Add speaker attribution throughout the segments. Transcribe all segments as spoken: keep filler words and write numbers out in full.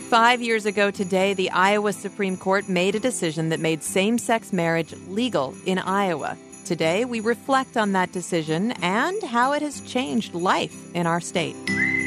Speaker 1: Five years ago today, the Iowa Supreme Court made a decision that made same-sex marriage legal in Iowa. Today, we reflect on that decision and how it has changed life in our state.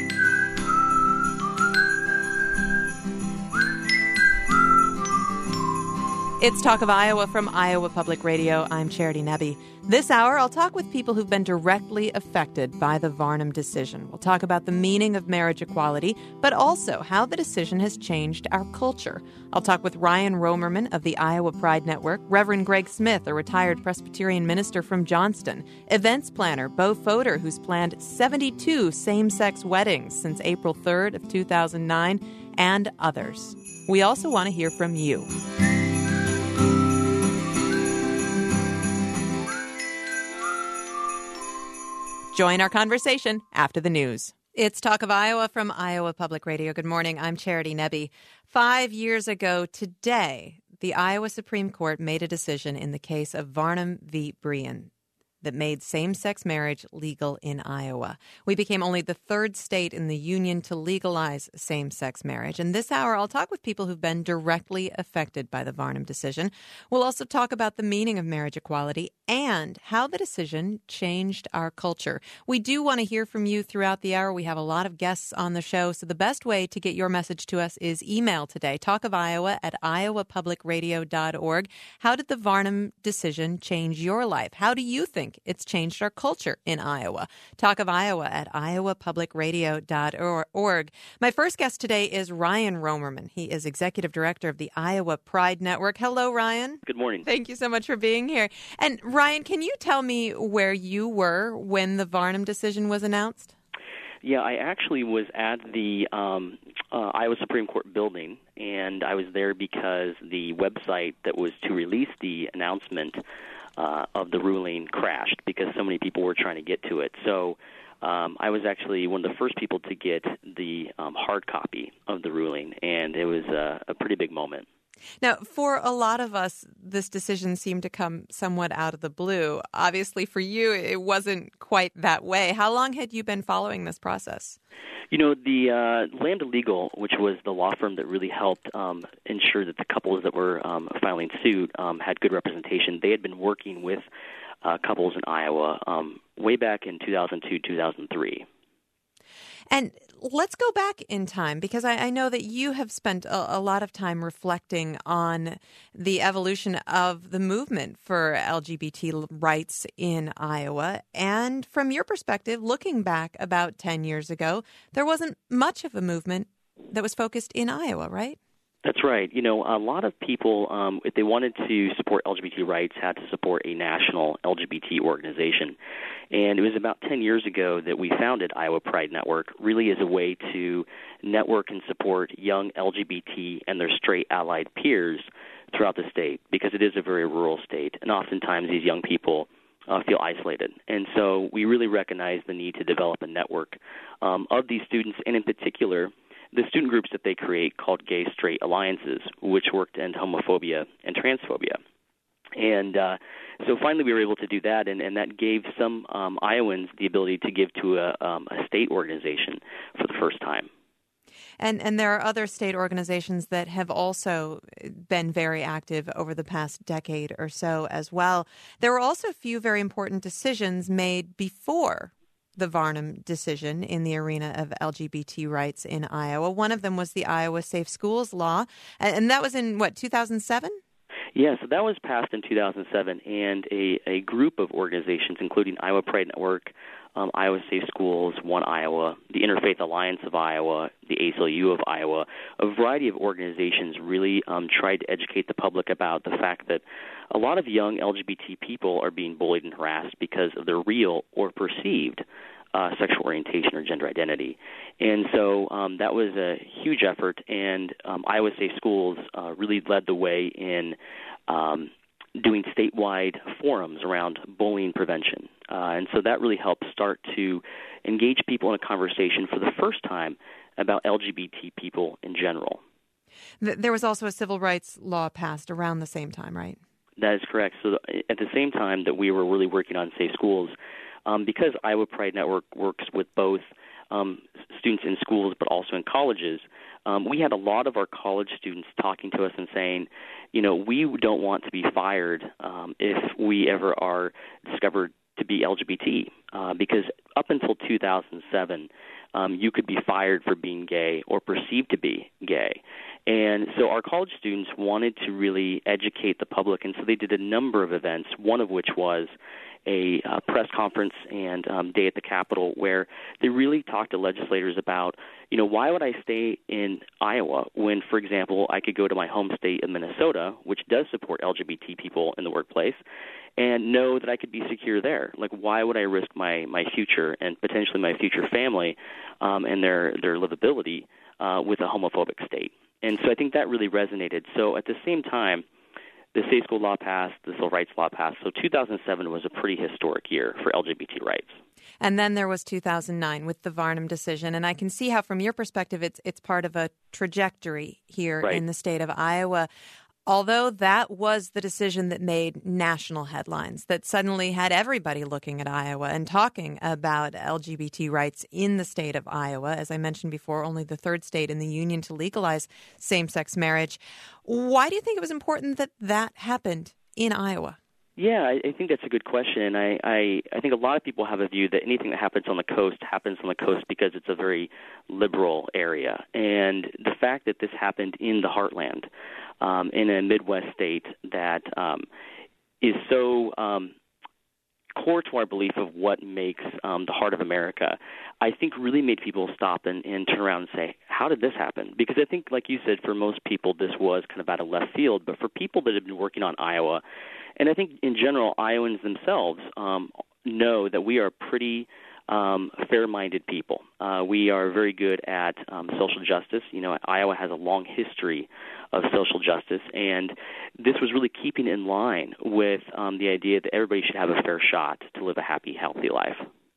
Speaker 1: It's Talk of Iowa from Iowa Public Radio. I'm Charity Nebbe. This hour, I'll talk with people who've been directly affected by the Varnum decision. We'll talk about the meaning of marriage equality, but also how the decision has changed our culture. I'll talk with Ryan Romerman of the Iowa Pride Network, Reverend Greg Smith, a retired Presbyterian minister from Johnston, events planner Bo Fodor, who's planned seventy-two same-sex weddings since April third of two thousand nine, and others. We also want to hear from you. Join our conversation after the news. It's Talk of Iowa from Iowa Public Radio. Good morning. I'm Charity Nebbe. Five years ago today, the Iowa Supreme Court made a decision in the case of Varnum v. Brean that made same-sex marriage legal in Iowa. We became only the third state in the union to legalize same-sex marriage. And this hour, I'll talk with people who've been directly affected by the Varnum decision. We'll also talk about the meaning of marriage equality and how the decision changed our culture. We do want to hear from you throughout the hour. We have a lot of guests on the show, so the best way to get your message to us is email today, talk of iowa at iowa public radio dot org. How did the Varnum decision change your life? How do you think it's changed our culture in Iowa? Talk of Iowa at iowa public radio dot org. My first guest today is Ryan Romerman. He is Executive Director of the Iowa Pride Network. Hello, Ryan.
Speaker 2: Good morning.
Speaker 1: Thank you so much for being here. And Ryan, can you tell me where you were when the Varnum decision was announced?
Speaker 2: Yeah, I actually was at the um, uh, Iowa Supreme Court building, and I was there because the website that was to release the announcement uh, of the ruling crashed because so many people were trying to get to it. So um, I was actually one of the first people to get the um, hard copy of the ruling, and it was a, a pretty big moment.
Speaker 1: Now, for a lot of us, this decision seemed to come somewhat out of the blue. Obviously, for you, it wasn't quite that way. How long had you been following this process?
Speaker 2: You know, the uh, Lambda Legal, which was the law firm that really helped um, ensure that the couples that were um, filing suit um, had good representation, they had been working with uh, couples in Iowa um, way back in two thousand two, two thousand three.
Speaker 1: And let's go back in time, because I, I know that you have spent a, a lot of time reflecting on the evolution of the movement for L G B T rights in Iowa. And from your perspective, looking back about ten years ago, there wasn't much of a movement that was focused in Iowa, right?
Speaker 2: That's right. You know, a lot of people, um, if they wanted to support L G B T rights, had to support a national L G B T organization. And it was about ten years ago that we founded Iowa Pride Network, really as a way to network and support young L G B T and their straight allied peers throughout the state, because it is a very rural state, and oftentimes these young people uh, feel isolated. And so we really recognize the need to develop a network um, of these students, and in particular, the student groups that they create called Gay Straight Alliances, which work to end homophobia and transphobia. And uh, so finally we were able to do that, and, and that gave some um, Iowans the ability to give to a, um, a state organization for the first time.
Speaker 1: And and there are other state organizations that have also been very active over the past decade or so as well. There were also a few very important decisions made before the Varnum decision in the arena of L G B T rights in Iowa. One of them was the Iowa Safe Schools Law, and that was in, what, two thousand seven?
Speaker 2: Yeah, so that was passed in two thousand seven, and a, a group of organizations, including Iowa Pride Network, um, Iowa Safe Schools, One Iowa, the Interfaith Alliance of Iowa, the A C L U of Iowa, a variety of organizations really um, tried to educate the public about the fact that a lot of young L G B T people are being bullied and harassed because of their real or perceived uh, sexual orientation or gender identity. And so um, that was a huge effort, and um, Iowa Safe Schools uh, really led the way in um, doing statewide forums around bullying prevention. Uh, and so that really helped start to engage people in a conversation for the first time about L G B T people in general.
Speaker 1: There was also a civil rights law passed around the same time, right?
Speaker 2: That is correct. So at the same time that we were really working on Safe Schools, um, because Iowa Pride Network works with both um, students in schools, but also in colleges, um, we had a lot of our college students talking to us and saying, you know, we don't want to be fired um, if we ever are discovered to be L G B T, uh, because up until two thousand seven, um, you could be fired for being gay or perceived to be gay. And so our college students wanted to really educate the public, and so they did a number of events, one of which was a uh, press conference and um, day at the Capitol where they really talked to legislators about, you know, why would I stay in Iowa when, for example, I could go to my home state of Minnesota, which does support L G B T people in the workplace, and know that I could be secure there. Like, why would I risk my, my future and potentially my future family um, and their, their livability uh, with a homophobic state? And so I think that really resonated. So at the same time, the state school law passed, the civil rights law passed. So two thousand seven was a pretty historic year for L G B T rights.
Speaker 1: And then there was two thousand nine with the Varnum decision. And I can see how, from your perspective, it's it's part of a trajectory here
Speaker 2: right.
Speaker 1: in the state of Iowa. Although that was the decision that made national headlines, that suddenly had everybody looking at Iowa and talking about L G B T rights in the state of Iowa. As I mentioned before, only the third state in the union to legalize same-sex marriage. Why do you think it was important that that happened in Iowa?
Speaker 2: Yeah, I, I think that's a good question. I, I, I think a lot of people have a view that anything that happens on the coast happens on the coast because it's a very liberal area. And the fact that this happened in the heartland, um, in a Midwest state that um, is so um, core to our belief of what makes um, the heart of America, I think really made people stop and, and turn around and say, how did this happen? Because I think, like you said, for most people this was kind of out of left field. But for people that have been working on Iowa, and I think in general Iowans themselves um, know that we are pretty um, fair-minded people. Uh, we are very good at um, social justice. You know, Iowa has a long history of social justice, and this was really keeping in line with um, the idea that everybody should have a fair shot to live a happy, healthy life.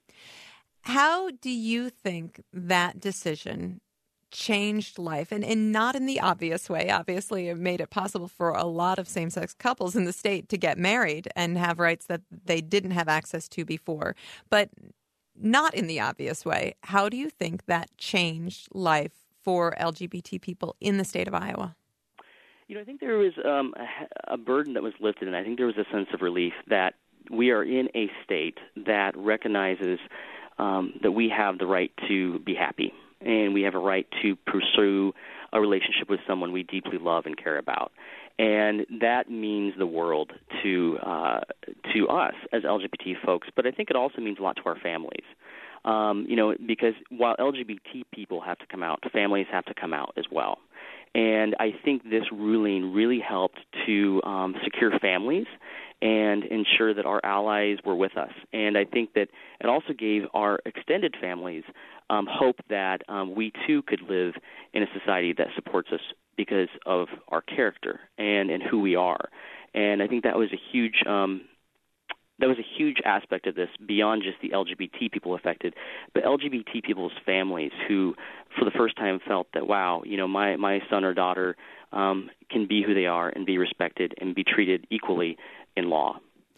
Speaker 1: How do you think that decision changed life, and, and not in the obvious way? Obviously, it made it possible for a lot of same-sex couples in the state to get married and have rights that they didn't have access to before. But not in the obvious way. How do you think that changed life for L G B T people in the state of Iowa?
Speaker 2: You know, I think there was um, a, a burden that was lifted, and I think there was a sense of relief that we are in a state that recognizes um, that we have the right to be happy, and we have a right to pursue a relationship with someone we deeply love and care about. And that means the world to uh, to us as L G B T folks, but I think it also means a lot to our families. Um, you know, because while L G B T people have to come out, families have to come out as well. And I think this ruling really helped to um, secure families and ensure that our allies were with us. And I think that it also gave our extended families um, hope that um, we too could live in a society that supports us because of our character and, and who we are. And I think that was a huge um, that was a huge aspect of this beyond just the L G B T people affected, but L G B T people's families who, for the first time, felt that, wow, you know, my, my son or daughter um, can be who they are and be respected and be treated equally in law.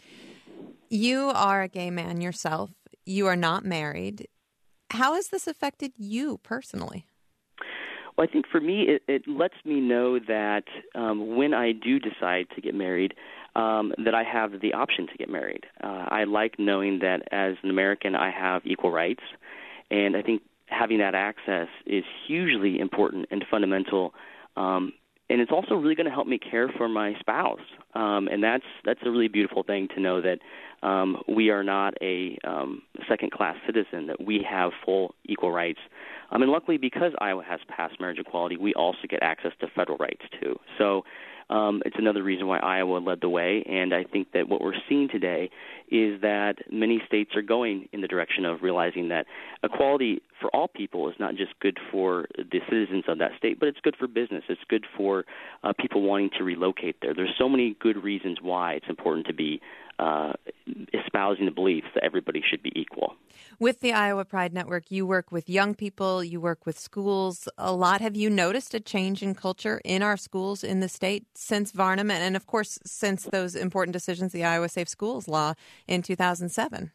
Speaker 1: You are a gay man yourself. You are not married. How has this affected you personally?
Speaker 2: Well, I think for me, it, it lets me know that um, when I do decide to get married, um, that I have the option to get married. Uh, I like knowing that as an American, I have equal rights, and I think having that access is hugely important and fundamental. Um, and it's also really going to help me care for my spouse, um, and that's that's a really beautiful thing to know that um, we are not a um, second-class citizen, that we have full equal rights. Um, and luckily, because Iowa has passed marriage equality, we also get access to federal rights, too. So um, it's another reason why Iowa led the way, and I think that what we're seeing today is that many states are going in the direction of realizing that equality for all people is not just good for the citizens of that state, but it's good for business. It's good for uh, people wanting to relocate there. There's so many good reasons why it's important to be uh, espousing the belief that everybody should be equal.
Speaker 1: With the Iowa Pride Network, you work with young people, you work with schools a lot. Have you noticed a change in culture in our schools in the state since Varnum and, of course, since those important decisions, the Iowa Safe Schools law in two thousand seven?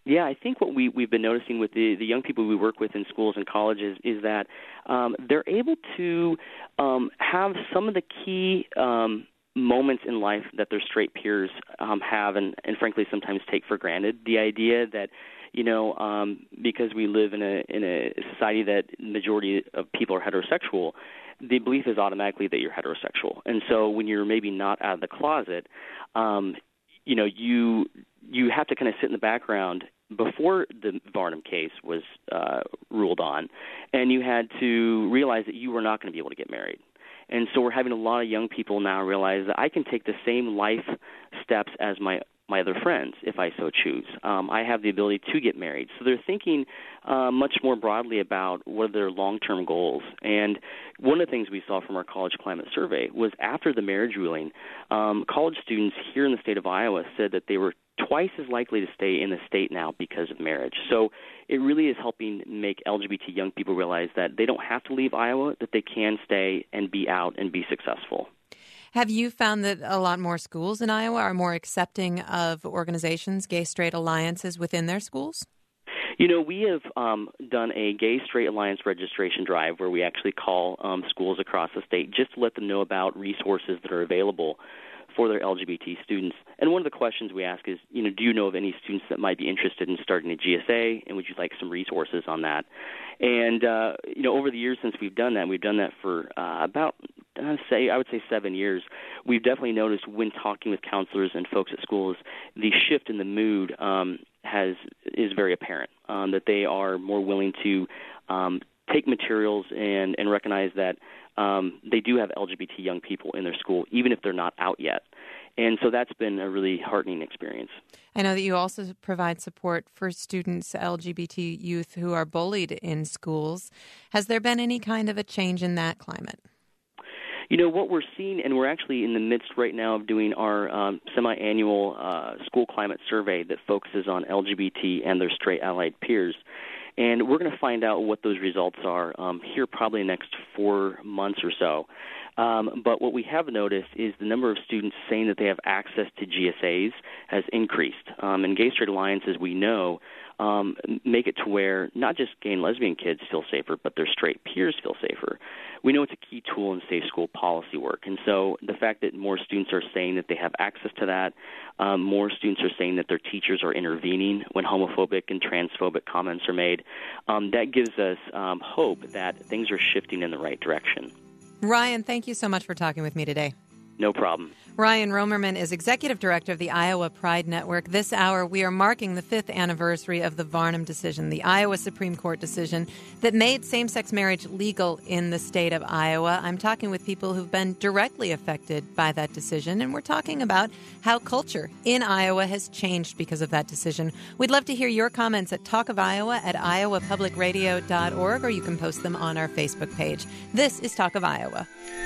Speaker 2: Yeah, I think what we, we've been noticing with the, the young people we work with in schools and colleges is that um, they're able to um, have some of the key um, moments in life that their straight peers um, have and, and frankly sometimes take for granted. The idea that, you know, um, because we live in a in a society that the majority of people are heterosexual, the belief is automatically that you're heterosexual. And so when you're maybe not out of the closet, um, you know, you you have to kind of sit in the background before the Varnum case was uh, ruled on, and you had to realize that you were not going to be able to get married. And so we're having a lot of young people now realize that I can take the same life steps as my my other friends if I so choose. Um, I have the ability to get married. So they're thinking uh, much more broadly about what are their long-term goals. And one of the things we saw from our college climate survey was after the marriage ruling, um, college students here in the state of Iowa said that they were twice as likely to stay in the state now because of marriage. So it really is helping make L G B T young people realize that they don't have to leave Iowa, that they can stay and be out and be successful.
Speaker 1: Have you found that a lot more schools in Iowa are more accepting of organizations, gay-straight alliances within their schools?
Speaker 2: You know, we have um, done a Gay Straight Alliance registration drive where we actually call um, schools across the state just to let them know about resources that are available for their L G B T students. And one of the questions we ask is, you know, do you know of any students that might be interested in starting a G S A, and would you like some resources on that? And, uh, you know, over the years since we've done that, we've done that for uh, about, I'd say, I would say seven years, we've definitely noticed when talking with counselors and folks at schools, the shift in the mood um, has is very apparent, um, that they are more willing to um, take materials and, and recognize that um, they do have L G B T young people in their school, even if they're not out yet. And so that's been a really heartening experience.
Speaker 1: I know that you also provide support for students, L G B T youth who are bullied in schools. Has there been any kind of a change in that climate?
Speaker 2: You know, what we're seeing, and we're actually in the midst right now of doing our um, semi-annual uh, school climate survey that focuses on L G B T and their straight allied peers. And we're going to find out what those results are um, here probably in the next four months or so. Um, but what we have noticed is the number of students saying that they have access to G S As has increased. Um, and Gay Straight Alliance, as we know, um, make it to where not just gay and lesbian kids feel safer, but their straight peers feel safer. We know it's a key tool in safe school policy work. And so the fact that more students are saying that they have access to that, um, more students are saying that their teachers are intervening when homophobic and transphobic comments are made, um, that gives us um, hope that things are shifting in the right direction.
Speaker 1: Ryan, thank you so much for talking with me today.
Speaker 2: No problem.
Speaker 1: Ryan Romerman is Executive Director of the Iowa Pride Network. This hour, we are marking the fifth anniversary of the Varnum decision, the Iowa Supreme Court decision that made same-sex marriage legal in the state of Iowa. I'm talking with people who've been directly affected by that decision, and we're talking about how culture in Iowa has changed because of that decision. We'd love to hear your comments at Talk of Iowa at iowa public radio dot org, or you can post them on our Facebook page. This is Talk of Iowa.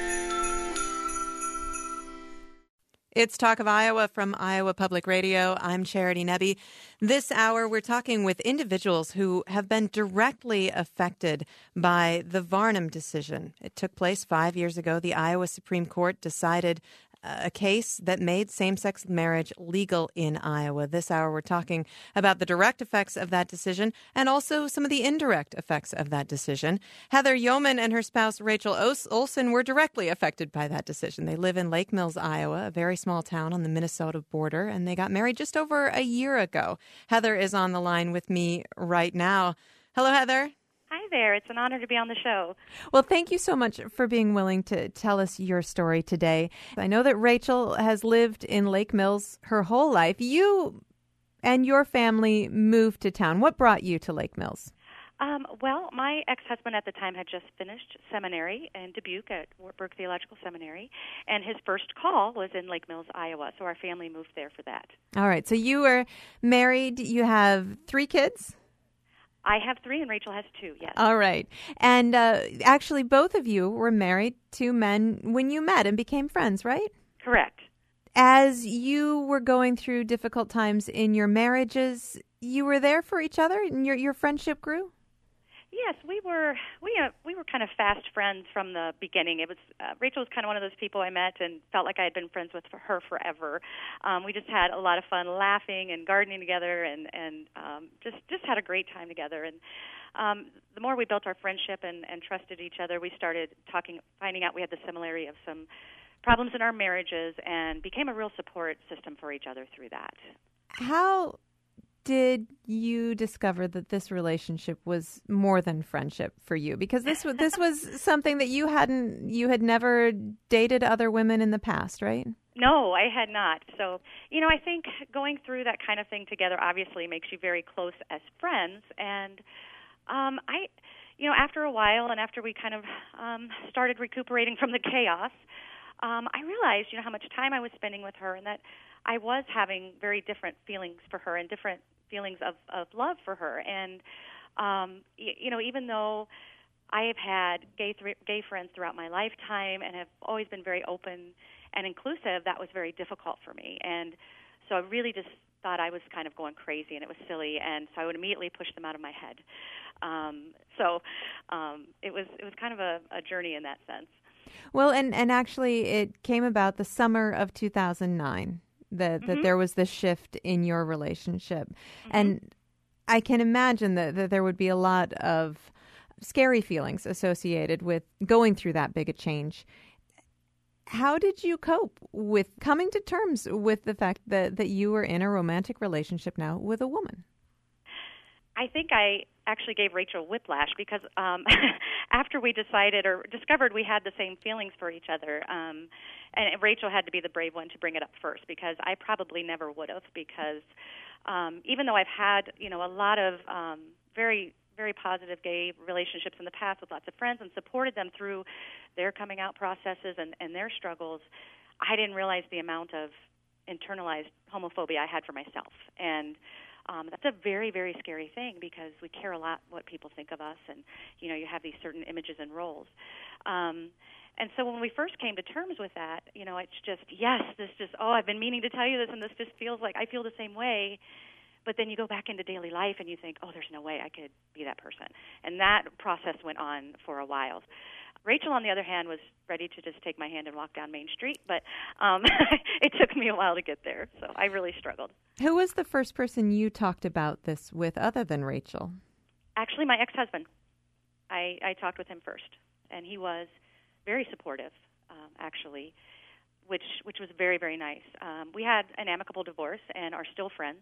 Speaker 1: It's Talk of Iowa from Iowa Public Radio. I'm Charity Nebbe. This hour, we're talking with individuals who have been directly affected by the Varnum decision. It took place five years ago. The Iowa Supreme Court decided a case that made same-sex marriage legal in Iowa. This hour, we're talking about the direct effects of that decision and also some of the indirect effects of that decision. Heather Yeoman and her spouse, Rachel Olson, were directly affected by that decision. They live in Lake Mills, Iowa, a very small town on the Minnesota border, and they got married just over a year ago. Heather is on the line with me right now. Hello, Heather.
Speaker 3: Hi there. It's an honor to be on the show.
Speaker 1: Well, thank you so much for being willing to tell us your story today. I know that Rachel has lived in Lake Mills her whole life. You and your family moved to town. What brought you to Lake Mills?
Speaker 3: Um, well, my ex-husband at the time had just finished seminary in Dubuque at Wartburg Theological Seminary, and his first call was in Lake Mills, Iowa, so our family moved there for that.
Speaker 1: All right. So you were married. You have three kids?
Speaker 3: I have three, and Rachel has two, yes.
Speaker 1: All right. And uh, actually, both of you were married to men when you met and became friends, right?
Speaker 3: Correct.
Speaker 1: As you were going through difficult times in your marriages, you were there for each other and your, your friendship grew?
Speaker 3: Yes, we were we uh, we were kind of fast friends from the beginning. It was uh, Rachel was kind of one of those people I met and felt like I had been friends with for her forever. Um, we just had a lot of fun laughing and gardening together, and and um, just just had a great time together. And um, the more we built our friendship and, and trusted each other, we started talking, finding out we had the similarity of some problems in our marriages, and became a real support system for each other through that.
Speaker 1: How did you discover that this relationship was more than friendship for you? Because this was this was something that you hadn't you had never dated other women in the past, right?
Speaker 3: No, I had not. So, you know, I think going through that kind of thing together obviously makes you very close as friends. And um, I, you know, after a while, and after we kind of um, started recuperating from the chaos, um, I realized, you know, how much time I was spending with her, and that I was having very different feelings for her and different feelings of, of love for her. And, um, y- you know, even though I have had gay th- gay friends throughout my lifetime and have always been very open and inclusive, that was very difficult for me. And so I really just thought I was kind of going crazy, and it was silly, and so I would immediately push them out of my head. Um, so um, it was it was kind of a, a journey in that sense.
Speaker 1: Well, and, and actually it came about the summer of two thousand nine. That, that mm-hmm. there was this shift in your relationship. Mm-hmm. And I can imagine that, that there would be a lot of scary feelings associated with going through that big a change. How did you cope with coming to terms with the fact that, that you were in a romantic relationship now with a woman?
Speaker 3: I think I actually gave Rachel whiplash, because um, after we decided or discovered we had the same feelings for each other, um, and Rachel had to be the brave one to bring it up first, because I probably never would have, because um, even though I've had, you know, a lot of um, very, very positive gay relationships in the past with lots of friends and supported them through their coming out processes and, and their struggles, I didn't realize the amount of internalized homophobia I had for myself. And Um, that's a very, very scary thing, because we care a lot what people think of us, and, you know, you have these certain images and roles. Um, and so when we first came to terms with that, you know, it's just, yes, this just, oh, I've been meaning to tell you this, and this just feels like I feel the same way. But then you go back into daily life and you think, oh, there's no way I could be that person. And that process went on for a while. Rachel, on the other hand, was ready to just take my hand and walk down Main Street, but um, it took me a while to get there, so I really struggled.
Speaker 1: Who was the first person you talked about this with other than Rachel?
Speaker 3: Actually, my ex-husband. I, I talked with him first, and he was very supportive, um, actually, which which was very, very nice. Um, we had an amicable divorce and are still friends,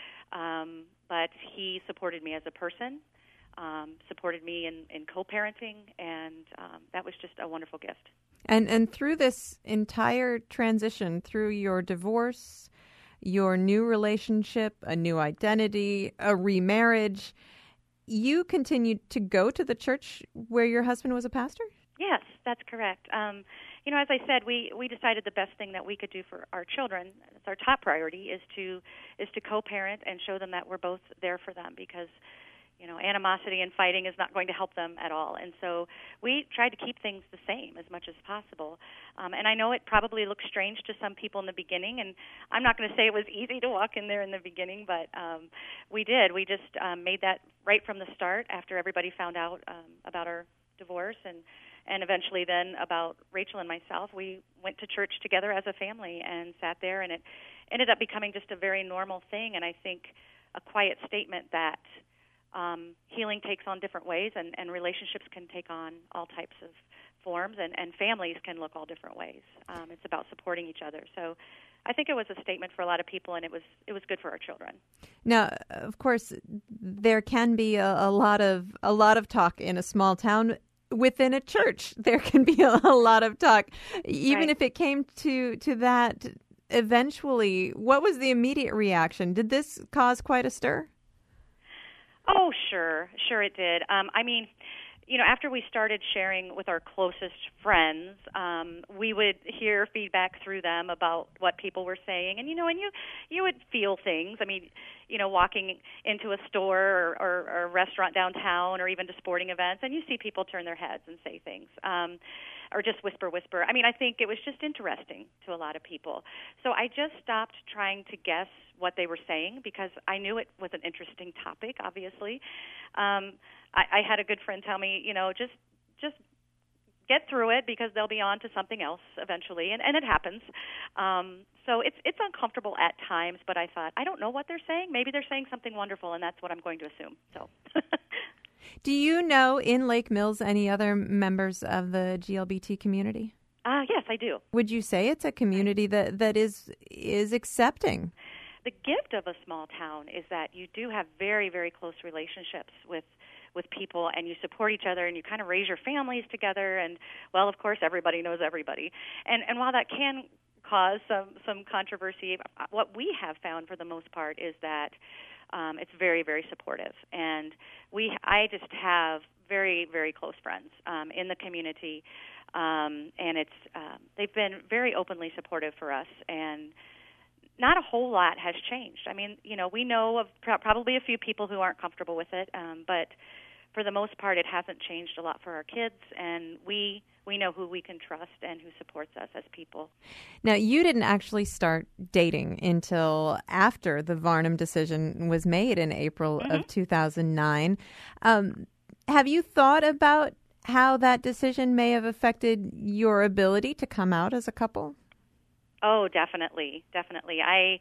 Speaker 3: um, but he supported me as a person, Um, supported me in, in co-parenting, and um, that was just a wonderful gift.
Speaker 1: And and through this entire transition, through your divorce, your new relationship, a new identity, a remarriage, you continued to go to the church where your husband was a pastor?
Speaker 3: Yes, that's correct. Um, you know, as I said, we, we decided the best thing that we could do for our children, it's our top priority, is to is to co-parent and show them that we're both there for them, because you know, animosity and fighting is not going to help them at all. And so we tried to keep things the same as much as possible. Um, and I know it probably looks strange to some people in the beginning, and I'm not going to say it was easy to walk in there in the beginning, but um, we did. We just um, made that right from the start after everybody found out um, about our divorce, and, and eventually then about Rachel and myself. We went to church together as a family and sat there, and it ended up becoming just a very normal thing, and I think a quiet statement that Um, healing takes on different ways, and, and relationships can take on all types of forms, and, and families can look all different ways. Um, it's about supporting each other. So I think it was a statement for a lot of people, and it was it was good for our children.
Speaker 1: Now, of course, there can be a, a lot of a lot of talk in a small town. Within a church, there can be a, a lot of talk. Even
Speaker 3: right.
Speaker 1: if it came to, to that eventually, what was the immediate reaction? Did this cause quite a stir?
Speaker 3: Oh, sure. Sure it did. Um, I mean, you know, after we started sharing with our closest friends, um, we would hear feedback through them about what people were saying. And, you know, and you, you would feel things. I mean, you know, walking into a store or, or, or a restaurant downtown or even to sporting events, and you see people turn their heads and say things, um, or just whisper, whisper. I mean, I think it was just interesting to a lot of people. So I just stopped trying to guess what they were saying because I knew it was an interesting topic, obviously. Um, I, I had a good friend tell me, you know, just just get through it because they'll be on to something else eventually, and, and it happens. Um, so it's it's uncomfortable at times, but I thought, I don't know what they're saying. Maybe they're saying something wonderful, and that's what I'm going to assume. So.
Speaker 1: Do you know in Lake Mills any other members of the G L B T community?
Speaker 3: Uh, yes, I do.
Speaker 1: Would you say it's a community that, that is is accepting?
Speaker 3: The gift of a small town is that you do have very, very close relationships with with people, and you support each other, and you kind of raise your families together, and, well, of course, everybody knows everybody. And and while that can cause some, some controversy, what we have found for the most part is that um, it's very, very supportive. And we, I just have very, very close friends um, in the community, um, and it's um, they've been very openly supportive for us, and not a whole lot has changed. I mean, you know, we know of pro- probably a few people who aren't comfortable with it, um, but for the most part, it hasn't changed a lot for our kids, and we we know who we can trust and who supports us as people.
Speaker 1: Now, you didn't actually start dating until after the Varnum decision was made in April mm-hmm. of two thousand nine. Um, have you thought about how that decision may have affected your ability to come out as a couple?
Speaker 3: Oh, definitely, definitely. I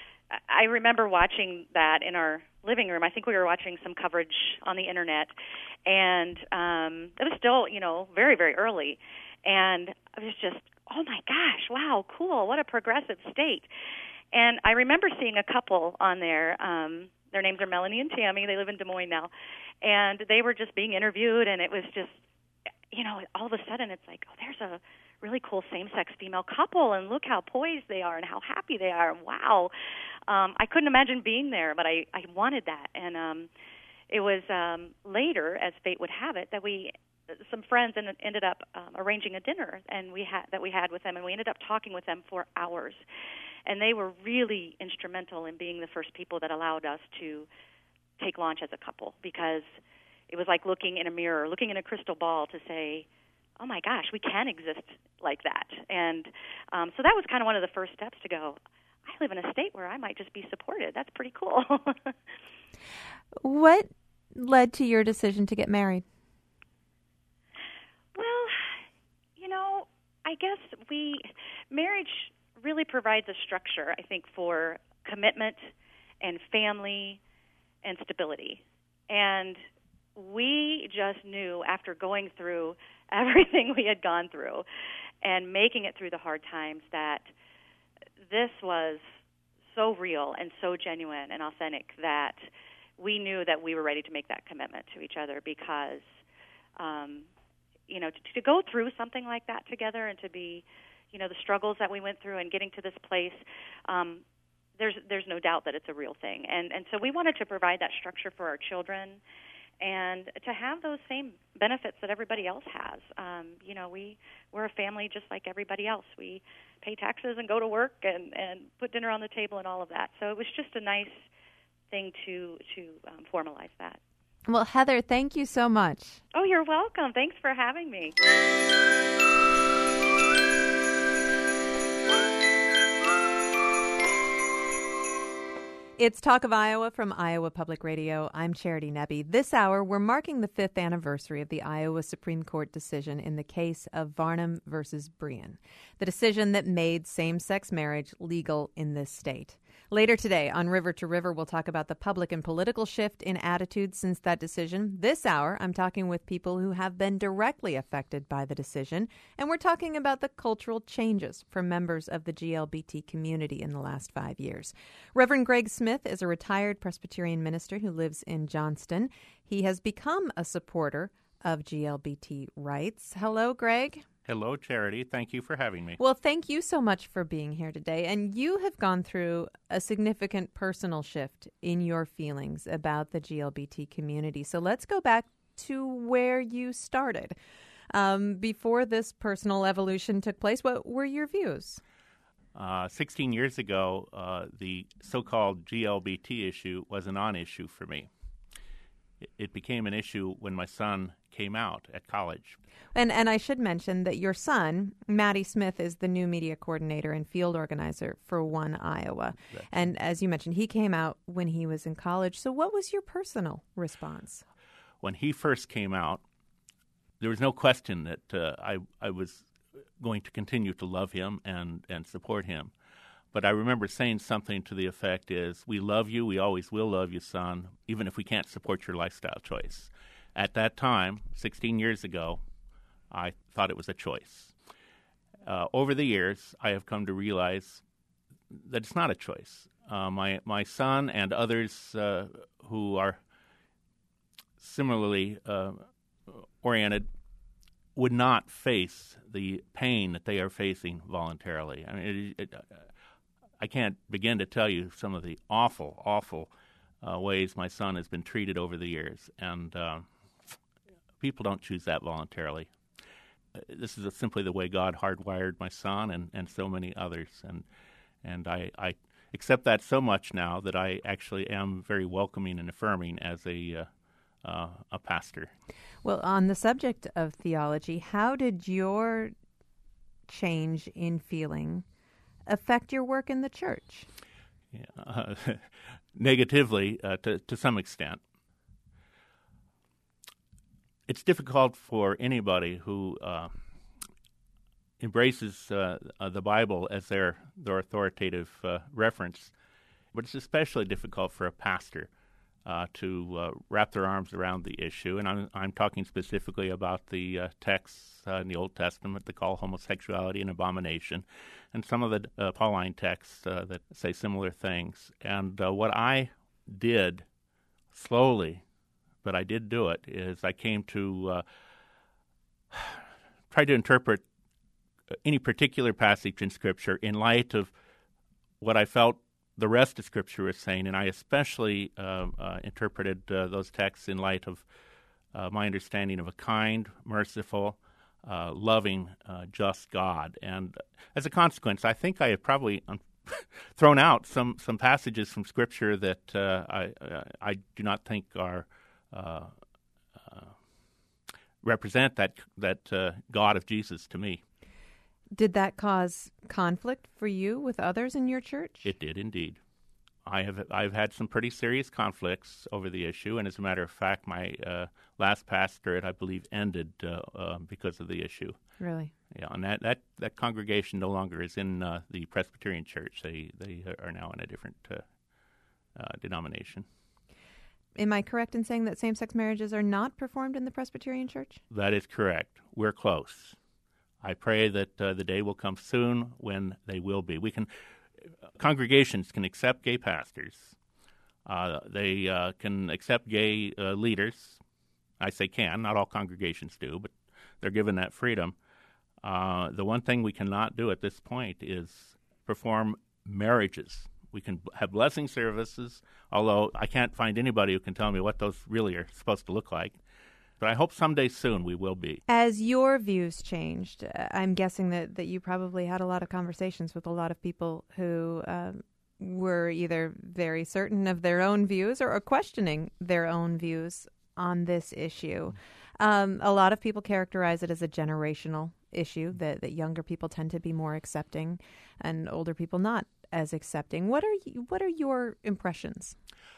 Speaker 3: I remember watching that in our living room. I think we were watching some coverage on the internet, and um, it was still, you know, very, very early, and I was just, oh my gosh, wow, cool, what a progressive state. And I remember seeing a couple on there. Um, their names are Melanie and Tammy. They live in Des Moines now, and they were just being interviewed, and it was just, you know, all of a sudden it's like, oh, there's a really cool same-sex female couple, and look how poised they are and how happy they are. Wow. Um, I couldn't imagine being there, but I, I wanted that. And um, it was um, later, as fate would have it, that we, some friends ended, ended up um, arranging a dinner and we had that we had with them, and we ended up talking with them for hours. And they were really instrumental in being the first people that allowed us to take launch as a couple, because it was like looking in a mirror, looking in a crystal ball to say, oh my gosh, we can exist like that. And um, so that was kind of one of the first steps to go, I live in a state where I might just be supported. That's pretty cool.
Speaker 1: What led to your decision to get married?
Speaker 3: Well, you know, I guess we, marriage really provides a structure, I think, for commitment and family and stability. And we just knew after going through everything we had gone through and making it through the hard times that this was so real and so genuine and authentic that we knew that we were ready to make that commitment to each other, because, um, you know, to, to go through something like that together and to be, you know, the struggles that we went through and getting to this place, um, there's there's no doubt that it's a real thing. And, and so we wanted to provide that structure for our children and to have those same benefits that everybody else has. Um, you know, we, we're a family just like everybody else. We pay taxes and go to work and, and put dinner on the table and all of that. So it was just a nice thing to, to um, formalize that.
Speaker 1: Well, Heather, thank you so much.
Speaker 3: Oh, you're welcome. Thanks for having me.
Speaker 1: It's Talk of Iowa from Iowa Public Radio. I'm Charity Nebbe. This hour, we're marking the fifth anniversary of the Iowa Supreme Court decision in the case of Varnum versus Brien, the decision that made same-sex marriage legal in this state. Later today on River to River, we'll talk about the public and political shift in attitudes since that decision. This hour, I'm talking with people who have been directly affected by the decision, and we're talking about the cultural changes for members of the G L B T community in the last five years. Reverend Greg Smith is a retired Presbyterian minister who lives in Johnston. He has become a supporter of G L B T rights. Hello, Greg.
Speaker 4: Hello, Charity. Thank you for having me.
Speaker 1: Well, thank you so much for being here today. And you have gone through a significant personal shift in your feelings about the G L B T community. So let's go back to where you started. Um, before this personal evolution took place, what were your views?
Speaker 4: Uh, sixteen years ago, uh, the so-called G L B T issue was a non-issue for me. It, it became an issue when my son came out at college.
Speaker 1: And and I should mention that your son, Matty Smith, is the new media coordinator and field organizer for One Iowa. That's and as you mentioned, he came out when he was in college. So what was your personal response?
Speaker 4: When he first came out, there was no question that uh, I, I was going to continue to love him and, and support him. But I remember saying something to the effect is, we love you, we always will love you, son, even if we can't support your lifestyle choice. At that time, sixteen years ago, I thought it was a choice. Uh, over the years, I have come to realize that it's not a choice. Uh, my my son and others uh, who are similarly uh, oriented would not face the pain that they are facing voluntarily. I mean, it, it, I can't begin to tell you some of the awful, awful uh, ways my son has been treated over the years, and uh, people don't choose that voluntarily. This is simply the way God hardwired my son and, and so many others, and and I, I accept that so much now that I actually am very welcoming and affirming as a uh, uh, a pastor.
Speaker 1: Well, on the subject of theology, how did your change in feeling affect your work in the church?
Speaker 4: Yeah, uh, negatively, uh, to to some extent. It's difficult for anybody who uh, embraces uh, uh, the Bible as their their authoritative uh, reference, but it's especially difficult for a pastor uh, to uh, wrap their arms around the issue. And I'm, I'm talking specifically about the uh, texts uh, in the Old Testament that call homosexuality an abomination, and some of the uh, Pauline texts uh, that say similar things. And uh, what I did slowly, but I did do it, is I came to uh, try to interpret any particular passage in Scripture in light of what I felt the rest of Scripture was saying, and I especially uh, uh, interpreted uh, those texts in light of uh, my understanding of a kind, merciful, uh, loving, uh, just God. And as a consequence, I think I have probably um, thrown out some, some passages from Scripture that uh, I, uh, I do not think are Uh, uh, represent that that uh, God of Jesus to me.
Speaker 1: Did that cause conflict for you with others in your church?
Speaker 4: It did indeed. I have I've had some pretty serious conflicts over the issue, and as a matter of fact, my uh, last pastorate, I believe, ended uh, uh, because of the issue.
Speaker 1: Really?
Speaker 4: Yeah, and that, that, that congregation no longer is in uh, the Presbyterian Church. They they are now in a different uh, uh, denomination.
Speaker 1: Am I correct in saying that same-sex marriages are not performed in the Presbyterian Church?
Speaker 4: That is correct. We're close. I pray that uh, the day will come soon when they will be. We can uh, congregations can accept gay pastors. Uh, they uh, can accept gay uh, leaders. I say can. Not all congregations do, but they're given that freedom. Uh, the one thing we cannot do at this point is perform marriages. We can have blessing services, although I can't find anybody who can tell me what those really are supposed to look like. But I hope someday soon we will be.
Speaker 1: As your views changed, uh, I'm guessing that, that you probably had a lot of conversations with a lot of people who um, were either very certain of their own views or, or questioning their own views on this issue. Um, a lot of people characterize it as a generational issue, that, that younger people tend to be more accepting and older people not as accepting. What are you, what are your impressions?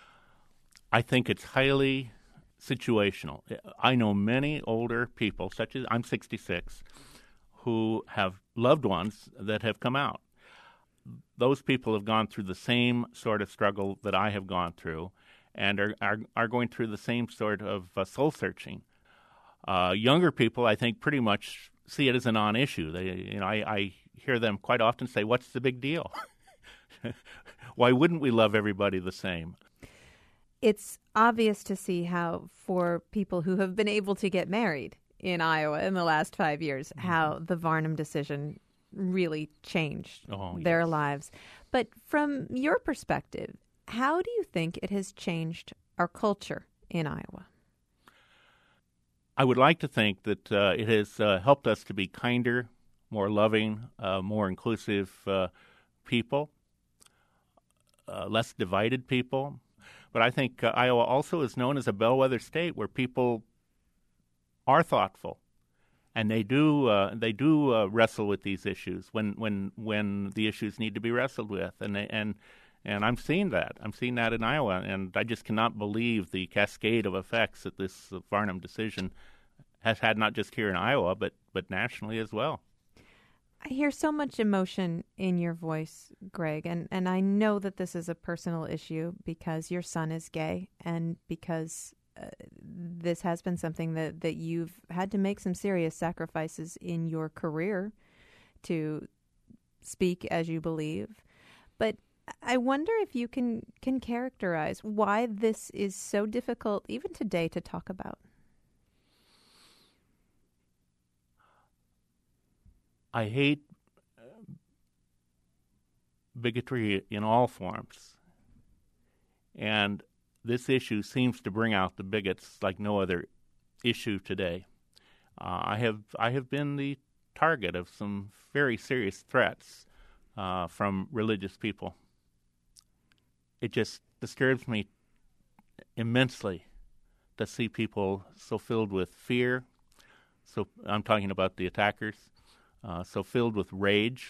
Speaker 4: I think it's highly situational. I know many older people, such as I'm sixty-six, who have loved ones that have come out. Those people have gone through the same sort of struggle that I have gone through, and are are, are going through the same sort of uh, soul searching. Uh, younger people, I think, pretty much see it as a non-issue. They, you know, I, I hear them quite often say, "What's the big deal? Why wouldn't we love everybody the same?"
Speaker 1: It's obvious to see how, for people who have been able to get married in Iowa in the last five years, mm-hmm. how the Varnum decision really changed
Speaker 4: oh,
Speaker 1: their
Speaker 4: yes.
Speaker 1: lives. But from your perspective, how do you think it has changed our culture in Iowa?
Speaker 4: I would like to think that uh, it has uh, helped us to be kinder, more loving, uh, more inclusive, uh, people, uh, less divided people. But I think uh, Iowa also is known as a bellwether state where people are thoughtful, and they do uh, they do uh, wrestle with these issues when when when the issues need to be wrestled with, and they, and and I'm seeing that I'm seeing that in Iowa, and I just cannot believe the cascade of effects that this uh, Varnum decision has had, not just here in Iowa, but but nationally as well.
Speaker 1: I hear so much emotion in your voice, Greg, and, and I know that this is a personal issue because your son is gay and because uh, this has been something that, that you've had to make some serious sacrifices in your career to speak as you believe. But I wonder if you can, can characterize why this is so difficult even today to talk about.
Speaker 4: I hate bigotry in all forms, and this issue seems to bring out the bigots like no other issue today. Uh, I have I have been the target of some very serious threats uh, from religious people. It just disturbs me immensely to see people so filled with fear. So I'm talking about the attackers. Uh, so filled with rage.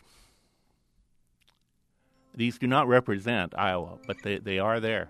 Speaker 4: These do not represent Iowa, but they, they are there.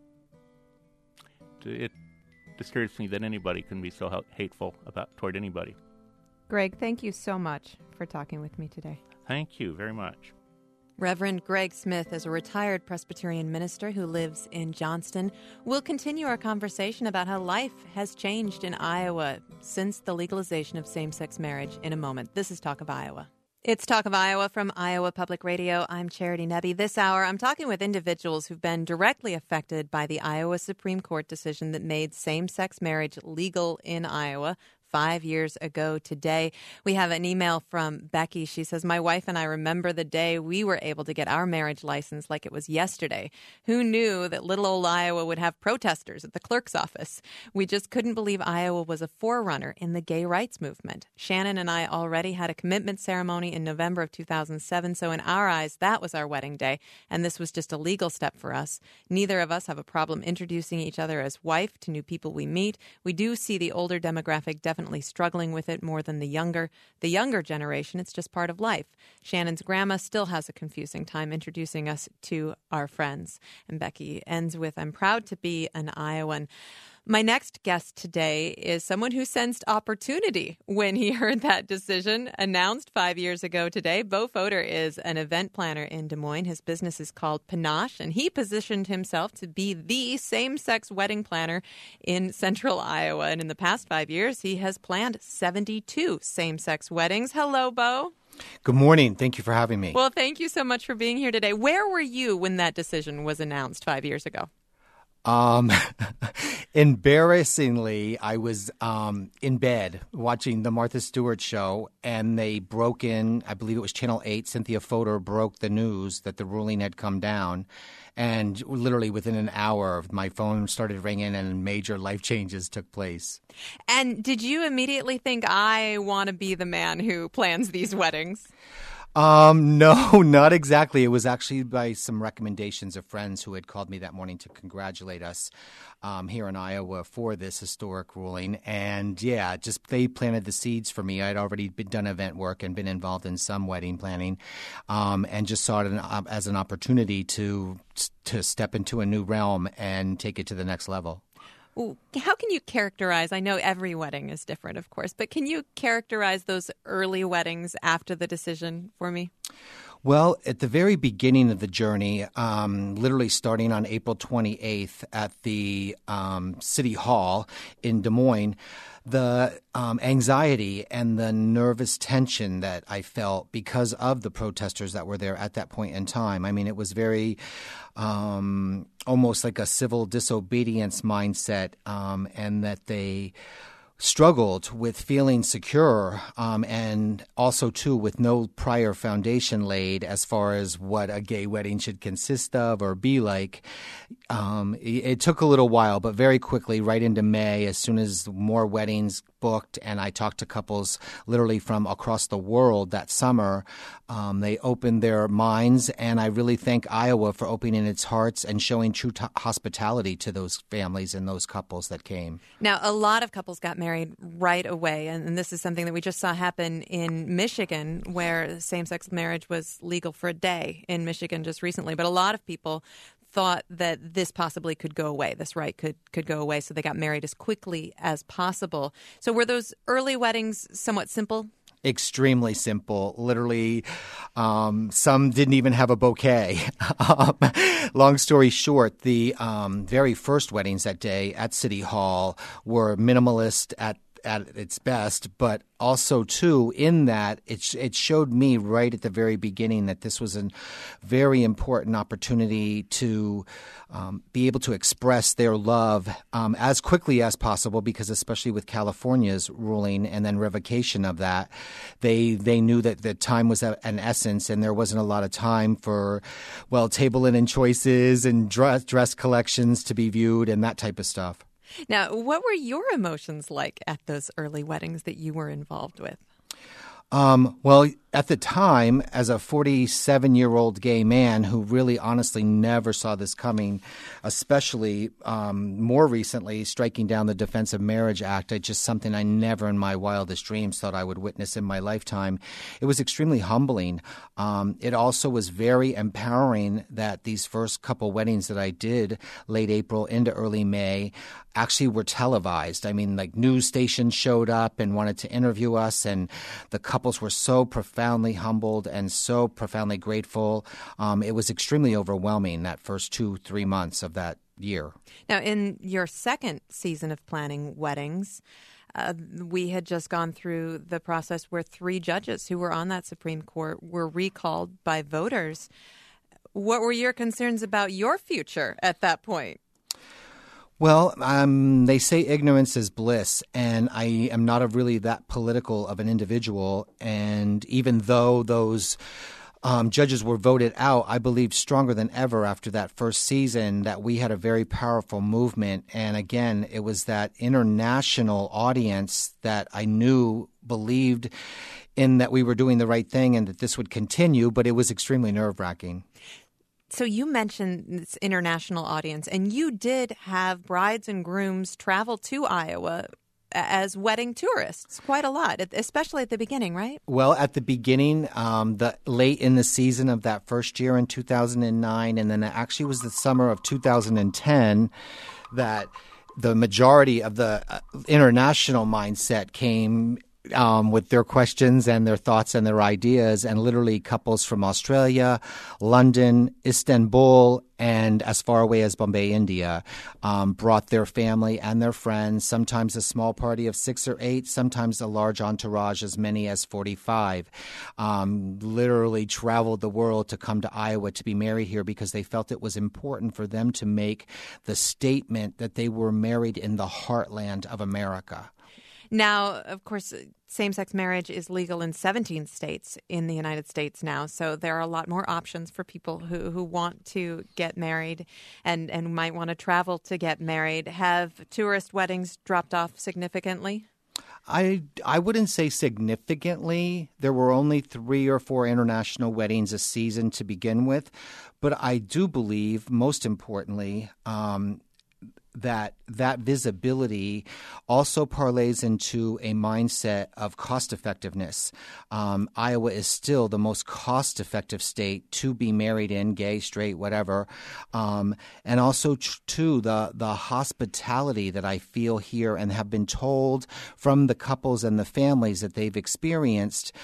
Speaker 4: It disturbs me that anybody can be so hateful about toward anybody.
Speaker 1: Greg, thank you so much for talking with me today.
Speaker 4: Thank you very much.
Speaker 1: Reverend Greg Smith is a retired Presbyterian minister who lives in Johnston. We'll continue our conversation about how life has changed in Iowa since the legalization of same-sex marriage in a moment. This is Talk of Iowa. It's Talk of Iowa from Iowa Public Radio. I'm Charity Nebbe. This hour, I'm talking with individuals who've been directly affected by the Iowa Supreme Court decision that made same-sex marriage legal in Iowa five years ago today. We have an email from Becky. She says, my wife and I remember the day we were able to get our marriage license like it was yesterday. Who knew that little old Iowa would have protesters at the clerk's office? We just couldn't believe Iowa was a forerunner in the gay rights movement. Shannon and I already had a commitment ceremony in November of two thousand seven, so in our eyes, that was our wedding day, and this was just a legal step for us. Neither of us have a problem introducing each other as wife to new people we meet. We do see the older demographic definitely struggling with it more than the younger. The younger generation, it's just part of life. Shannon's grandma still has a confusing time introducing us to our friends. And Becky ends with, I'm proud to be an Iowan. My next guest today is someone who sensed opportunity when he heard that decision announced five years ago today. Bo Fodor is an event planner in Des Moines. His business is called Panache, and he positioned himself to be the same-sex wedding planner in central Iowa. And in the past five years, he has planned seventy-two same-sex weddings. Hello, Bo.
Speaker 5: Good morning. Thank you for having me.
Speaker 1: Well, thank you so much for being here today. Where were you when that decision was announced five years ago?
Speaker 5: Um, embarrassingly, I was um, in bed watching the Martha Stewart show, and they broke in, I believe it was Channel eight, Cynthia Fodor broke the news that the ruling had come down. And literally within an hour, my phone started ringing and major life changes took place.
Speaker 1: And did you immediately think, I want to be the man who plans these weddings?
Speaker 5: Um, no, not exactly. It was actually by some recommendations of friends who had called me that morning to congratulate us um, here in Iowa for this historic ruling. And yeah, just they planted the seeds for me. I'd already been done event work and been involved in some wedding planning, um, and just saw it an, uh, as an opportunity to to step into a new realm and take it to the next level.
Speaker 1: How can you characterize, I know every wedding is different, of course, but can you characterize those early weddings after the decision for me?
Speaker 5: Well, at the very beginning of the journey, um, literally starting on April twenty-eighth at the um, City Hall in Des Moines, the um, anxiety and the nervous tension that I felt because of the protesters that were there at that point in time. I mean, it was very um, almost like a civil disobedience mindset, um, and that they struggled with feeling secure, um, and also, too, with no prior foundation laid as far as what a gay wedding should consist of or be like. Um, it, it took a little while, but very quickly, right into May, as soon as more weddings booked, and I talked to couples literally from across the world that summer. Um, they opened their minds, and I really thank Iowa for opening its hearts and showing true t- hospitality to those families and those couples that came.
Speaker 1: Now, a lot of couples got married right away, and, and this is something that we just saw happen in Michigan, where same-sex marriage was legal for a day in Michigan just recently. But a lot of people thought that this possibly could go away, this right could could go away, so they got married as quickly as possible. So were those early weddings somewhat simple?
Speaker 5: Extremely simple. Literally, um, some didn't even have a bouquet. um, long story short, the um, very first weddings that day at City Hall were minimalist at at its best, but also, too, in that it, it showed me right at the very beginning that this was a very important opportunity to um, be able to express their love um, as quickly as possible, because especially with California's ruling and then revocation of that, they they knew that the time was an essence, and there wasn't a lot of time for, well, table linen choices and dress, dress collections to be viewed and that type of stuff.
Speaker 1: Now, what were your emotions like at those early weddings that you were involved with?
Speaker 5: Um, well, at the time, as a forty-seven-year-old gay man who really honestly never saw this coming, especially um, more recently striking down the Defense of Marriage Act, it's just something I never in my wildest dreams thought I would witness in my lifetime. It was extremely humbling. Um, it also was very empowering that these first couple weddings that I did late April into early May actually were televised. I mean, like news stations showed up and wanted to interview us, and the couples were so profoundly humbled and so profoundly grateful. Um, it was extremely overwhelming that first two, three months of that year.
Speaker 1: Now, in your second season of planning weddings, uh, we had just gone through the process where three judges who were on that Supreme Court were recalled by voters. What were your concerns about your future at that point?
Speaker 5: Well, um, they say ignorance is bliss, and I am not a really that political of an individual. And even though those um, judges were voted out, I believed stronger than ever after that first season that we had a very powerful movement. And again, it was that international audience that I knew believed in that we were doing the right thing and that this would continue, but it was extremely nerve-wracking.
Speaker 1: So you mentioned this international audience, and you did have brides and grooms travel to Iowa as wedding tourists quite a lot, especially at the beginning, right?
Speaker 5: Well, at the beginning, um, the late in the season of that first year in two thousand nine, and then it actually was the summer of two thousand ten that the majority of the uh, international mindset came Um, with their questions and their thoughts and their ideas, and literally couples from Australia, London, Istanbul, and as far away as Bombay, India, um, brought their family and their friends, sometimes a small party of six or eight, sometimes a large entourage, as many as forty-five, um, literally traveled the world to come to Iowa to be married here because they felt it was important for them to make the statement that they were married in the heartland of America.
Speaker 1: Now, of course, same-sex marriage is legal in seventeen states in the United States now, so there are a lot more options for people who, who want to get married and, and might want to travel to get married. Have tourist weddings dropped off significantly?
Speaker 5: I, I wouldn't say significantly. There were only three or four international weddings a season to begin with, but I do believe, most importantly, um, that that visibility also parlays into a mindset of cost effectiveness. Um, Iowa is still the most cost effective state to be married in, gay, straight, whatever. Um, and also, tr- too, the, the hospitality that I feel here and have been told from the couples and the families that they've experienced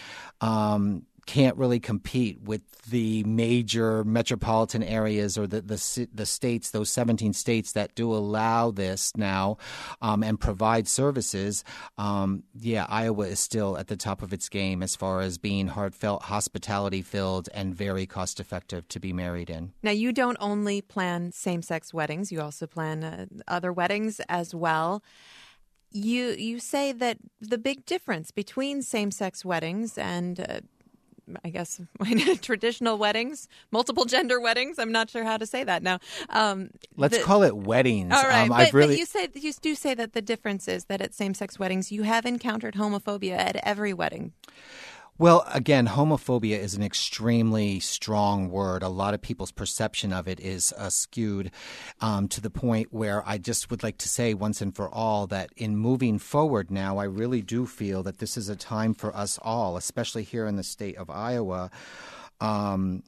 Speaker 5: um, can't really compete with the major metropolitan areas or the the, the states, those seventeen states that do allow this now um, and provide services. Um, yeah, Iowa is still at the top of its game as far as being heartfelt, hospitality-filled, and very cost-effective to be married in.
Speaker 1: Now, you don't only plan same-sex weddings. You also plan uh, other weddings as well. You, you say that the big difference between same-sex weddings and uh, I guess, traditional weddings, multiple gender weddings. I'm not sure how to say that now. Um,
Speaker 5: Let's
Speaker 1: the,
Speaker 5: call it weddings.
Speaker 1: All right,
Speaker 5: um,
Speaker 1: but,
Speaker 5: I've really...
Speaker 1: but you say you do say that the difference is that at same-sex weddings, you have encountered homophobia at every wedding.
Speaker 5: Well, again, homophobia is an extremely strong word. A lot of people's perception of it is uh, skewed um, to the point where I just would like to say once and for all that in moving forward now, I really do feel that this is a time for us all, especially here in the state of Iowa, um,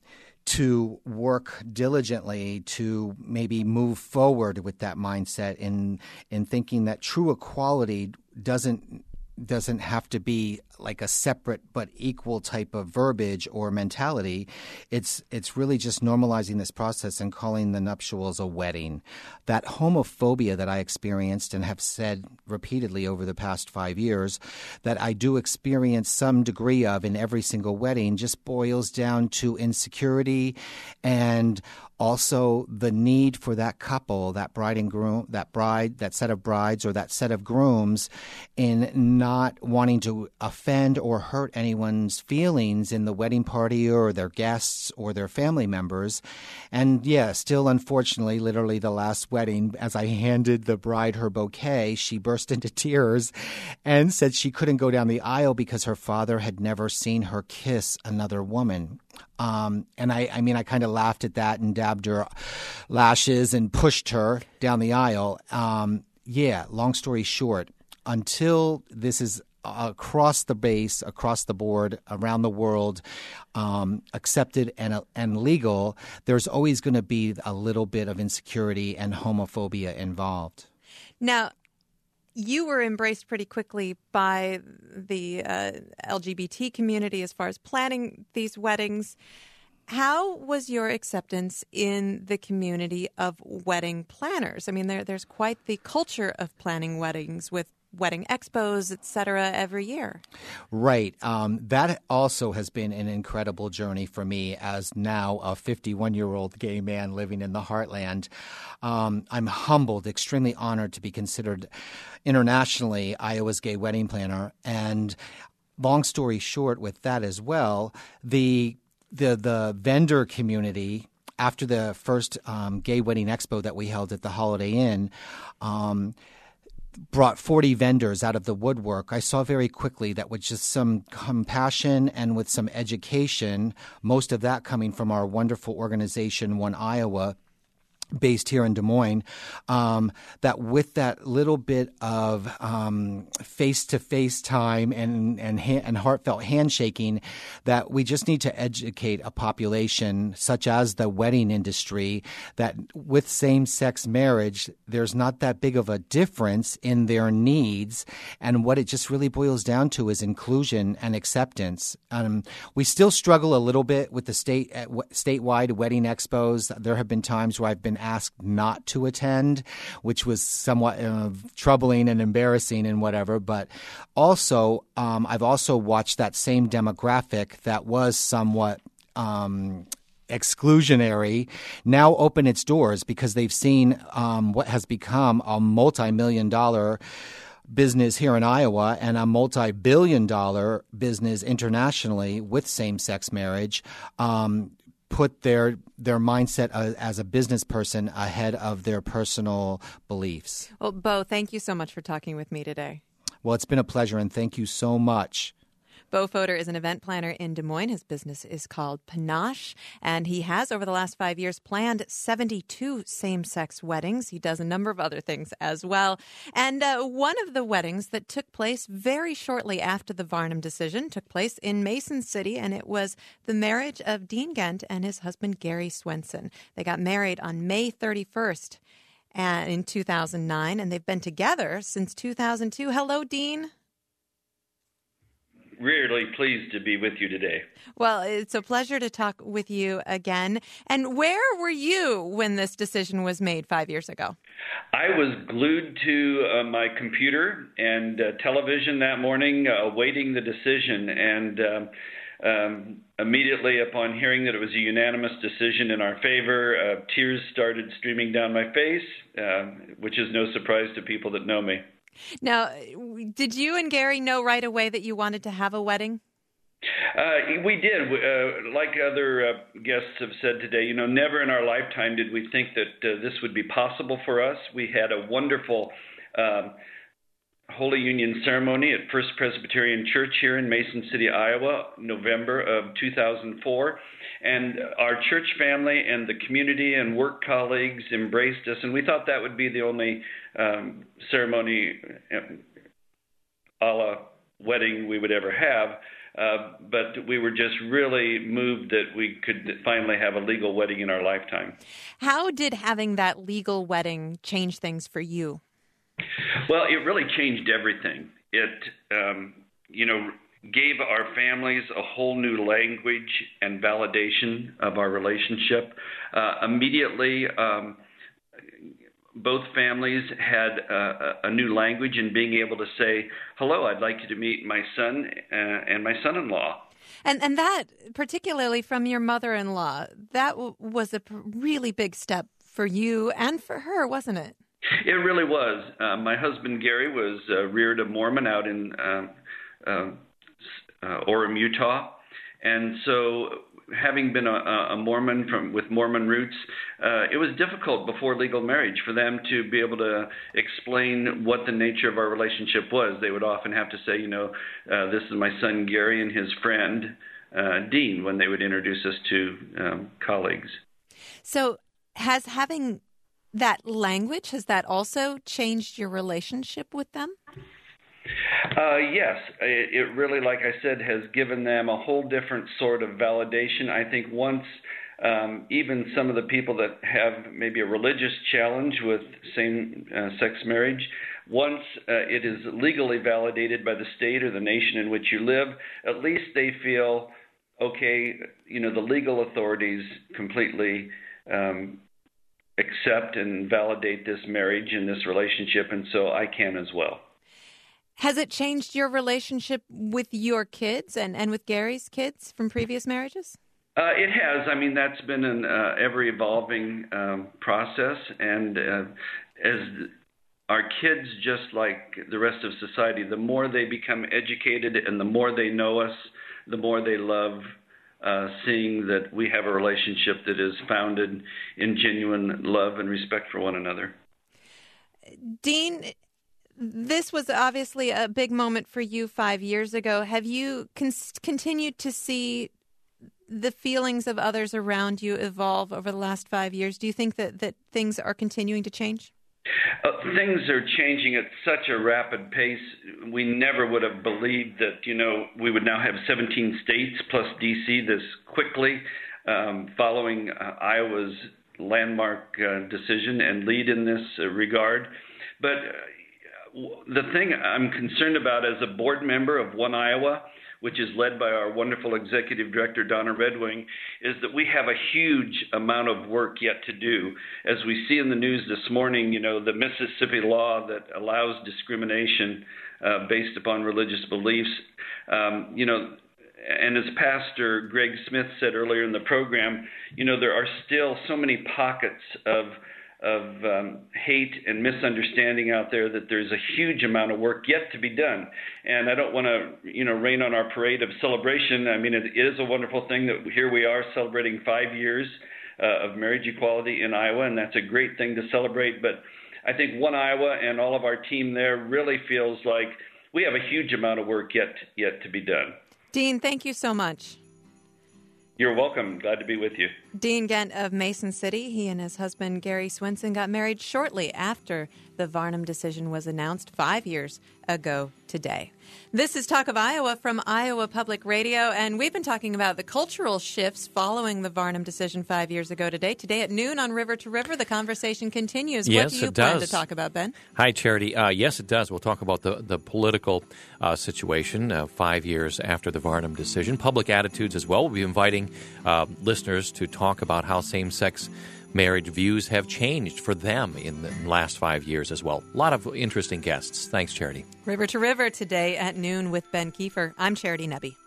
Speaker 5: to work diligently to maybe move forward with that mindset in in thinking that true equality doesn't doesn't have to be like a separate but equal type of verbiage or mentality. It's it's really just normalizing this process and calling the nuptials a wedding. That homophobia that I experienced and have said repeatedly over the past five years that I do experience some degree of in every single wedding just boils down to insecurity and also the need for that couple, that bride and groom, that bride, that set of brides or that set of grooms in not wanting to offend or hurt anyone's feelings in the wedding party or their guests or their family members. And yeah, still unfortunately, literally the last wedding, as I handed the bride her bouquet, she burst into tears and said she couldn't go down the aisle because her father had never seen her kiss another woman. Um, and I, I mean, I kind of laughed at that and dabbed her lashes and pushed her down the aisle. Um, yeah, long story short, until this is across the base, across the board, around the world, um, accepted and and legal, there's always going to be a little bit of insecurity and homophobia involved.
Speaker 1: Now, you were embraced pretty quickly by the uh, L G B T community as far as planning these weddings. How was your acceptance in the community of wedding planners? I mean, there, there's quite the culture of planning weddings with wedding expos, et cetera, every year.
Speaker 5: Right. Um, that also has been an incredible journey for me as now a fifty-one-year-old gay man living in the heartland. Um, I'm humbled, extremely honored to be considered internationally Iowa's gay wedding planner. And long story short with that as well, the the the vendor community, after the first um, gay wedding expo that we held at the Holiday Inn, um, brought forty vendors out of the woodwork. I saw very quickly that with just some compassion and with some education, most of that coming from our wonderful organization, One Iowa, based here in Des Moines, um, that with that little bit of um, face-to-face time and and, ha- and heartfelt handshaking, that we just need to educate a population such as the wedding industry that with same-sex marriage, there's not that big of a difference in their needs, and what it just really boils down to is inclusion and acceptance. Um, we still struggle a little bit with the state uh, w- statewide wedding expos. There have been times where I've been asked not to attend, which was somewhat uh, troubling and embarrassing and whatever. But also, um, I've also watched that same demographic that was somewhat um, exclusionary now open its doors because they've seen um, what has become a multi-million dollar business here in Iowa and a multi-billion dollar business internationally with same-sex marriage. Um, put their their mindset uh, as a business person ahead of their personal beliefs.
Speaker 1: Well, Bo, thank you so much for talking with me today.
Speaker 5: Well, it's been a pleasure, and thank you so much.
Speaker 1: Bo Fodor is an event planner in Des Moines. His business is called Panache, and he has, over the last five years, planned seventy-two same-sex weddings. He does a number of other things as well. And uh, one of the weddings that took place very shortly after the Varnum decision took place in Mason City, and it was the marriage of Dean Gent and his husband, Gary Swenson. They got married on May thirty-first in two thousand nine, and they've been together since two thousand two. Hello, Dean.
Speaker 6: Really pleased to be with you today.
Speaker 1: Well, it's a pleasure to talk with you again. And where were you when this decision was made five years ago?
Speaker 6: I was glued to uh, my computer and uh, television that morning, uh, awaiting the decision. And um, um, immediately upon hearing that it was a unanimous decision in our favor, uh, tears started streaming down my face, uh, which is no surprise to people that know me.
Speaker 1: Now, did you and Gary know right away that you wanted to have a wedding?
Speaker 6: Uh, we did. Uh, like other uh, guests have said today, you know, never in our lifetime did we think that uh, this would be possible for us. We had a wonderful um, Holy Union ceremony at First Presbyterian Church here in Mason City, Iowa, November of two thousand four. And our church family and the community and work colleagues embraced us, and we thought that would be the only um, ceremony a la wedding we would ever have. Uh, but we were just really moved that we could finally have a legal wedding in our lifetime.
Speaker 1: How did having that legal wedding change things for you?
Speaker 6: Well, it really changed everything. It, um, you know, gave our families a whole new language and validation of our relationship. Uh, immediately, um, both families had uh, a new language in being able to say, hello, I'd like you to meet my son uh, and my son-in-law.
Speaker 1: And and that, particularly from your mother-in-law, that w- was a really big step for you and for her, wasn't it?
Speaker 6: It really was. Uh, my husband, Gary, was uh, reared a Mormon out in uh, uh, uh, Orem, Utah. And so having been a, a Mormon from with Mormon roots, uh, it was difficult before legal marriage for them to be able to explain what the nature of our relationship was. They would often have to say, you know, uh, this is my son Gary and his friend uh, Dean, when they would introduce us to um, colleagues.
Speaker 1: So has having that language, has that also changed your relationship with them?
Speaker 6: Uh, yes, it, it really, like I said, has given them a whole different sort of validation. I think once um, even some of the people that have maybe a religious challenge with same-sex uh, marriage, once uh, it is legally validated by the state or the nation in which you live, at least they feel, okay, you know, the legal authorities completely um, accept and validate this marriage and this relationship, and so I can as well.
Speaker 1: Has it changed your relationship with your kids and, and with Gary's kids from previous marriages?
Speaker 6: Uh, it has. I mean, that's been an uh, ever-evolving um, process. And uh, as our kids, just like the rest of society, the more they become educated and the more they know us, the more they love uh, seeing that we have a relationship that is founded in genuine love and respect for one another.
Speaker 1: Dean, this was obviously a big moment for you five years ago. Have you con- continued to see the feelings of others around you evolve over the last five years? Do you think that, that things are continuing to change?
Speaker 6: Uh, things are changing at such a rapid pace. We never would have believed that, you know, we would now have seventeen states plus D C this quickly, um, following uh, Iowa's landmark uh, decision and lead in this uh, regard. But uh, the thing I'm concerned about as a board member of One Iowa, which is led by our wonderful executive director, Donna Redwing, is that we have a huge amount of work yet to do. As we see in the news this morning, you know, the Mississippi law that allows discrimination uh, based upon religious beliefs, um, you know, and as Pastor Greg Smith said earlier in the program, you know, there are still so many pockets of of um, hate and misunderstanding out there that there's a huge amount of work yet to be done. And I don't want to, you know, rain on our parade of celebration. I mean, it is a wonderful thing that here we are celebrating five years uh, of marriage equality in Iowa, and that's a great thing to celebrate. But I think One Iowa and all of our team there really feels like we have a huge amount of work yet yet to be done.
Speaker 1: Dean, thank you so much.
Speaker 6: You're welcome. Glad to be with you.
Speaker 1: Dean Ghent of Mason City. He and his husband, Gary Swinson, got married shortly after the Varnum decision was announced five years ago today. This is Talk of Iowa from Iowa Public Radio, and we've been talking about the cultural shifts following the Varnum decision five years ago today. Today at noon on River to River, the conversation continues.
Speaker 7: Yes,
Speaker 1: what do you
Speaker 7: it
Speaker 1: plan
Speaker 7: does.
Speaker 1: to talk about, Ben?
Speaker 7: Hi, Charity. Uh, yes, it does. We'll talk about the, the political uh, situation uh, five years after the Varnum decision, public attitudes as well. We'll be inviting uh, listeners to talk about how same-sex marriage views have changed for them in the last five years as well. A lot of interesting guests. Thanks, Charity.
Speaker 1: River to River today at noon with Ben Kiefer. I'm Charity Nebbe.